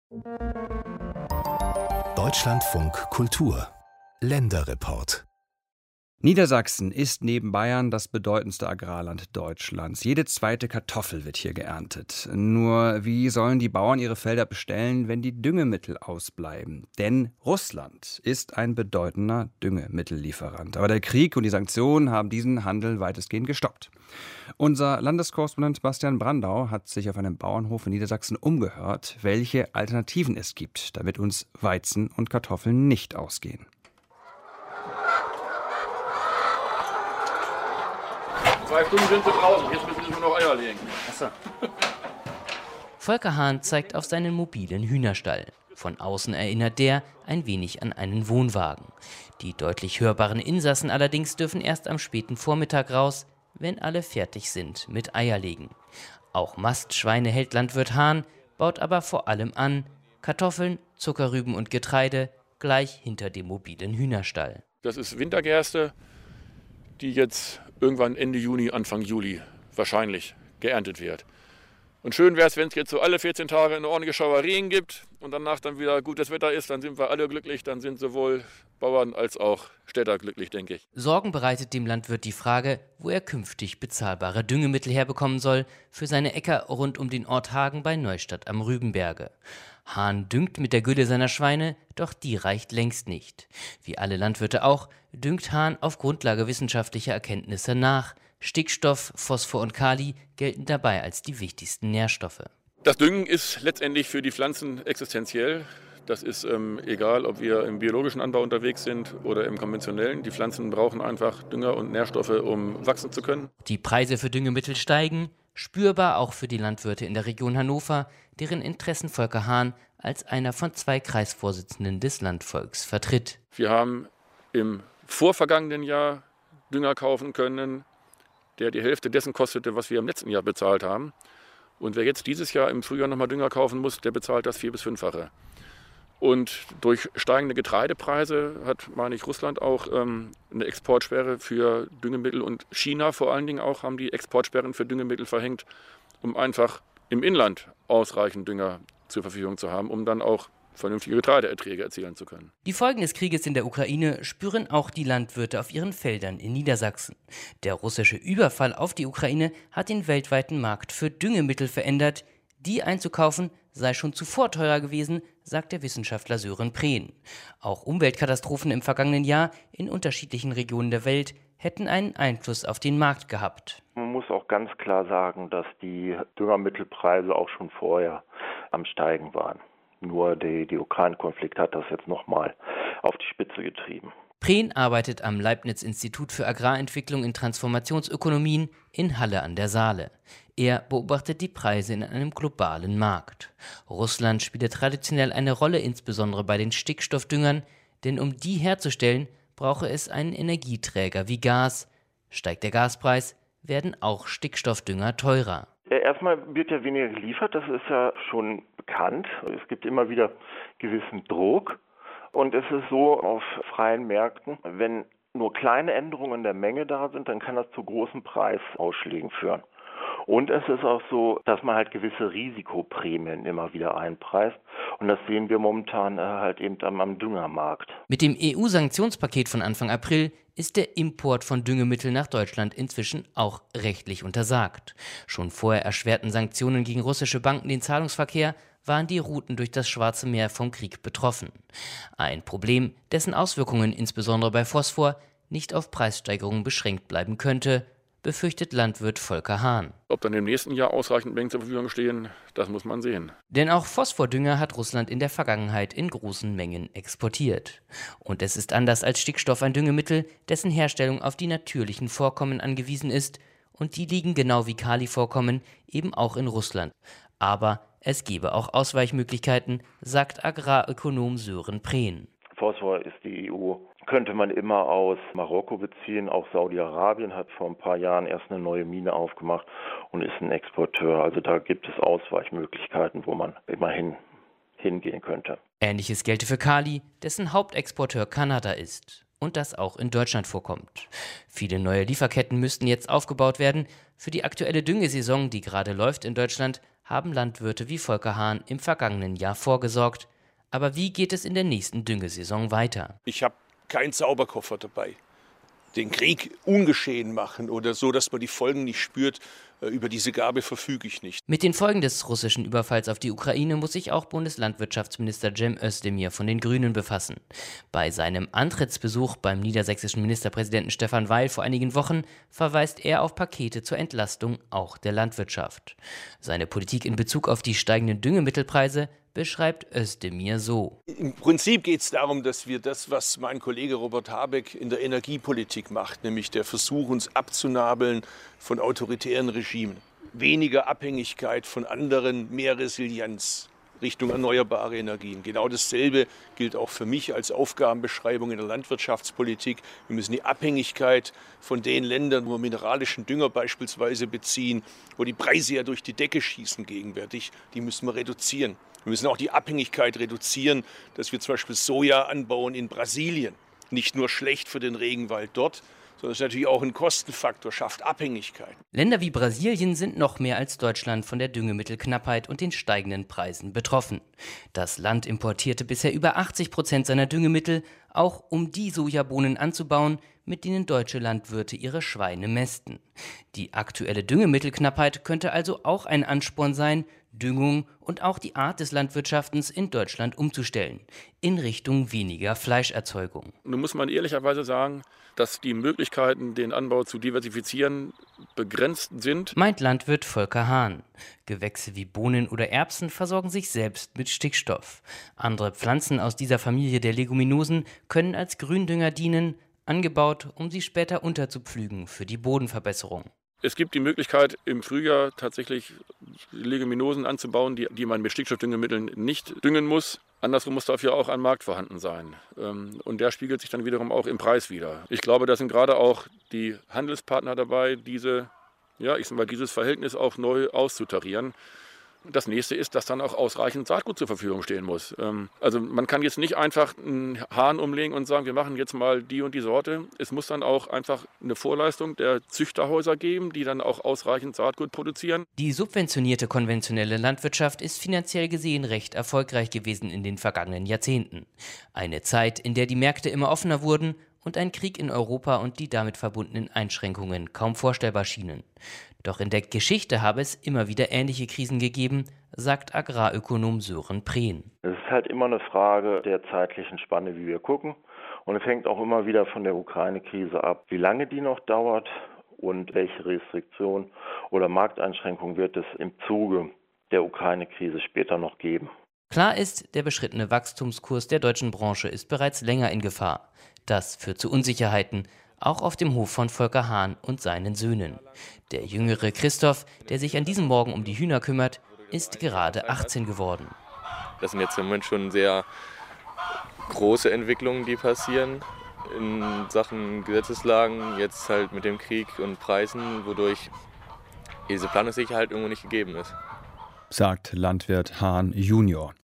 Deutschlandfunk Kultur Länderreport. Niedersachsen ist neben Bayern das bedeutendste Agrarland Deutschlands. Jede zweite Kartoffel wird hier geerntet. Nur wie sollen die Bauern ihre Felder bestellen, wenn die Düngemittel ausbleiben? Denn Russland ist ein bedeutender Düngemittellieferant. Aber der Krieg und die Sanktionen haben diesen Handel weitestgehend gestoppt. Unser Landeskorrespondent Bastian Brandau hat sich auf einem Bauernhof in Niedersachsen umgehört, welche Alternativen es gibt, damit uns Weizen und Kartoffeln nicht ausgehen. 2 Stunden sind sie draußen, jetzt müssen sie nur noch Eier legen. Achso. Volker Hahn zeigt auf seinen mobilen Hühnerstall. Von außen erinnert der ein wenig an einen Wohnwagen. Die deutlich hörbaren Insassen allerdings dürfen erst am späten Vormittag raus, wenn alle fertig sind mit Eierlegen. Auch Mastschweine hält Landwirt Hahn, baut aber vor allem an Kartoffeln, Zuckerrüben und Getreide gleich hinter dem mobilen Hühnerstall. Das ist Wintergerste, die jetzt irgendwann Ende Juni, Anfang Juli wahrscheinlich geerntet wird. Und schön wäre es, wenn es jetzt so alle 14 Tage eine ordentliche Schauerien gibt und danach dann wieder gutes Wetter ist, dann sind wir alle glücklich, dann sind sowohl Bauern als auch Städter glücklich, denke ich. Sorgen bereitet dem Landwirt die Frage, wo er künftig bezahlbare Düngemittel herbekommen soll für seine Äcker rund um den Ort Hagen bei Neustadt am Rübenberge. Hahn düngt mit der Gülle seiner Schweine, doch die reicht längst nicht. Wie alle Landwirte auch, düngt Hahn auf Grundlage wissenschaftlicher Erkenntnisse nach. Stickstoff, Phosphor und Kali gelten dabei als die wichtigsten Nährstoffe. Das Düngen ist letztendlich für die Pflanzen existenziell. Das ist egal, ob wir im biologischen Anbau unterwegs sind oder im konventionellen. Die Pflanzen brauchen einfach Dünger und Nährstoffe, um wachsen zu können. Die Preise für Düngemittel steigen, spürbar auch für die Landwirte in der Region Hannover, deren Interessen Volker Hahn als einer von 2 Kreisvorsitzenden des Landvolks vertritt. Wir haben im vorvergangenen Jahr Dünger kaufen können, der die Hälfte dessen kostete, was wir im letzten Jahr bezahlt haben. Und wer jetzt dieses Jahr im Frühjahr nochmal Dünger kaufen muss, der bezahlt das 4- bis 5-fache. Und durch steigende Getreidepreise hat, meine ich, Russland auch eine Exportsperre für Düngemittel und China vor allen Dingen auch haben die Exportsperren für Düngemittel verhängt, um einfach im Inland ausreichend Dünger zur Verfügung zu haben, um dann auch vernünftige Getreideerträge erzielen zu können. Die Folgen des Krieges in der Ukraine spüren auch die Landwirte auf ihren Feldern in Niedersachsen. Der russische Überfall auf die Ukraine hat den weltweiten Markt für Düngemittel verändert. Die einzukaufen sei schon zuvor teurer gewesen, sagt der Wissenschaftler Sören Prehn. Auch Umweltkatastrophen im vergangenen Jahr in unterschiedlichen Regionen der Welt hätten einen Einfluss auf den Markt gehabt. Man muss auch ganz klar sagen, dass die Düngermittelpreise auch schon vorher am Steigen waren. Nur der Ukraine-Konflikt hat das jetzt nochmal auf die Spitze getrieben. Prehn arbeitet am Leibniz-Institut für Agrarentwicklung in Transformationsökonomien in Halle an der Saale. Er beobachtet die Preise in einem globalen Markt. Russland spielt traditionell eine Rolle, insbesondere bei den Stickstoffdüngern, denn um die herzustellen, brauche es einen Energieträger wie Gas. Steigt der Gaspreis, werden auch Stickstoffdünger teurer. Erstmal wird ja weniger geliefert, das ist ja schon bekannt. Es gibt immer wieder gewissen Druck. Und es ist so auf freien Märkten, wenn nur kleine Änderungen der Menge da sind, dann kann das zu großen Preisausschlägen führen. Und es ist auch so, dass man halt gewisse Risikoprämien immer wieder einpreist. Und das sehen wir momentan halt eben am Düngermarkt. Mit dem EU-Sanktionspaket von Anfang April ist der Import von Düngemitteln nach Deutschland inzwischen auch rechtlich untersagt. Schon vorher erschwerten Sanktionen gegen russische Banken den Zahlungsverkehr, waren die Routen durch das Schwarze Meer vom Krieg betroffen. Ein Problem, dessen Auswirkungen insbesondere bei Phosphor nicht auf Preissteigerungen beschränkt bleiben könnte, befürchtet Landwirt Volker Hahn. Ob dann im nächsten Jahr ausreichend Mengen zur Verfügung stehen, das muss man sehen. Denn auch Phosphordünger hat Russland in der Vergangenheit in großen Mengen exportiert. Und es ist anders als Stickstoff ein Düngemittel, dessen Herstellung auf die natürlichen Vorkommen angewiesen ist. Und die liegen genau wie Kalivorkommen eben auch in Russland. Aber es gebe auch Ausweichmöglichkeiten, sagt Agrarökonom Sören Prehn. Phosphor ist die EU, könnte man immer aus Marokko beziehen. Auch Saudi-Arabien hat vor ein paar Jahren erst eine neue Mine aufgemacht und ist ein Exporteur. Also da gibt es Ausweichmöglichkeiten, wo man immerhin hingehen könnte. Ähnliches gelte für Kali, dessen Hauptexporteur Kanada ist. Und das auch in Deutschland vorkommt. Viele neue Lieferketten müssten jetzt aufgebaut werden. Für die aktuelle Düngesaison, die gerade läuft in Deutschland, haben Landwirte wie Volker Hahn im vergangenen Jahr vorgesorgt. Aber wie geht es in der nächsten Düngesaison weiter? Ich habe keinen Zauberkoffer dabei. Den Krieg ungeschehen machen oder so, dass man die Folgen nicht spürt, über diese Gabe verfüge ich nicht. Mit den Folgen des russischen Überfalls auf die Ukraine muss sich auch Bundeslandwirtschaftsminister Cem Özdemir von den Grünen befassen. Bei seinem Antrittsbesuch beim niedersächsischen Ministerpräsidenten Stefan Weil vor einigen Wochen verweist er auf Pakete zur Entlastung auch der Landwirtschaft. Seine Politik in Bezug auf die steigenden Düngemittelpreise beschreibt Özdemir so. Im Prinzip geht es darum, dass wir das, was mein Kollege Robert Habeck in der Energiepolitik macht, nämlich der Versuch, uns abzunabeln von autoritären Regimen, weniger Abhängigkeit von anderen, mehr Resilienz Richtung erneuerbare Energien. Genau dasselbe gilt auch für mich als Aufgabenbeschreibung in der Landwirtschaftspolitik. Wir müssen die Abhängigkeit von den Ländern, wo wir mineralischen Dünger beispielsweise beziehen, wo die Preise ja durch die Decke schießen gegenwärtig, die müssen wir reduzieren. Wir müssen auch die Abhängigkeit reduzieren, dass wir zum Beispiel Soja anbauen in Brasilien. Nicht nur schlecht für den Regenwald dort, sondern es ist natürlich auch ein Kostenfaktor, schafft Abhängigkeiten. Länder wie Brasilien sind noch mehr als Deutschland von der Düngemittelknappheit und den steigenden Preisen betroffen. Das Land importierte bisher über 80% seiner Düngemittel, auch um die Sojabohnen anzubauen, mit denen deutsche Landwirte ihre Schweine mästen. Die aktuelle Düngemittelknappheit könnte also auch ein Ansporn sein, Düngung und auch die Art des Landwirtschaftens in Deutschland umzustellen, in Richtung weniger Fleischerzeugung. Nun muss man ehrlicherweise sagen, dass die Möglichkeiten, den Anbau zu diversifizieren, begrenzt sind. Meint Landwirt Volker Hahn. Gewächse wie Bohnen oder Erbsen versorgen sich selbst mit Stickstoff. Andere Pflanzen aus dieser Familie der Leguminosen können als Gründünger dienen, angebaut, um sie später unterzupflügen für die Bodenverbesserung. Es gibt die Möglichkeit, im Frühjahr tatsächlich Leguminosen anzubauen, die man mit Stickstoffdüngemitteln nicht düngen muss. Andersrum muss dafür auch ein Markt vorhanden sein. Und der spiegelt sich dann wiederum auch im Preis wider. Ich glaube, da sind gerade auch die Handelspartner dabei, dieses Verhältnis auch neu auszutarieren. Das nächste ist, dass dann auch ausreichend Saatgut zur Verfügung stehen muss. Also man kann jetzt nicht einfach einen Hahn umlegen und sagen, wir machen jetzt mal die und die Sorte. Es muss dann auch einfach eine Vorleistung der Züchterhäuser geben, die dann auch ausreichend Saatgut produzieren. Die subventionierte konventionelle Landwirtschaft ist finanziell gesehen recht erfolgreich gewesen in den vergangenen Jahrzehnten. Eine Zeit, in der die Märkte immer offener wurden und ein Krieg in Europa und die damit verbundenen Einschränkungen kaum vorstellbar schienen. Doch in der Geschichte habe es immer wieder ähnliche Krisen gegeben, sagt Agrarökonom Sören Prehn. Es ist halt immer eine Frage der zeitlichen Spanne, wie wir gucken. Und es hängt auch immer wieder von der Ukraine-Krise ab, wie lange die noch dauert und welche Restriktionen oder Markteinschränkungen wird es im Zuge der Ukraine-Krise später noch geben. Klar ist, der beschrittene Wachstumskurs der deutschen Branche ist bereits länger in Gefahr. Das führt zu Unsicherheiten, auch auf dem Hof von Volker Hahn und seinen Söhnen. Der jüngere Christoph, der sich an diesem Morgen um die Hühner kümmert, ist gerade 18 geworden. Das sind jetzt im Moment schon sehr große Entwicklungen, die passieren in Sachen Gesetzeslagen, jetzt halt mit dem Krieg und Preisen, wodurch diese Planungssicherheit irgendwo nicht gegeben ist. Sagt Landwirt Hahn Junior.